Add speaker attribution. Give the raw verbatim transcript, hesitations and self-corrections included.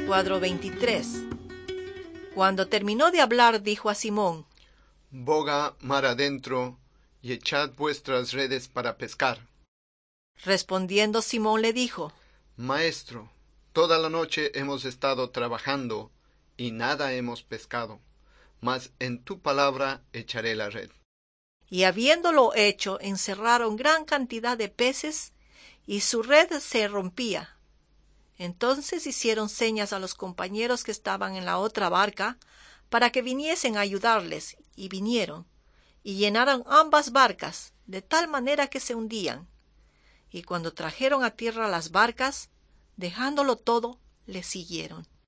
Speaker 1: Cuadro veintitrés. Cuando terminó de hablar, dijo a Simón:
Speaker 2: Boga mar adentro y echad vuestras redes para pescar.
Speaker 1: Respondiendo Simón le dijo:
Speaker 2: Maestro, toda la noche hemos estado trabajando y nada hemos pescado, mas en tu palabra echaré la red.
Speaker 1: Y habiéndolo hecho, encerraron gran cantidad de peces, y su red se rompía. Entonces hicieron señas a los compañeros que estaban en la otra barca, para que viniesen a ayudarles, y vinieron, y llenaron ambas barcas, de tal manera que se hundían. Y cuando trajeron a tierra las barcas, dejándolo todo, le siguieron.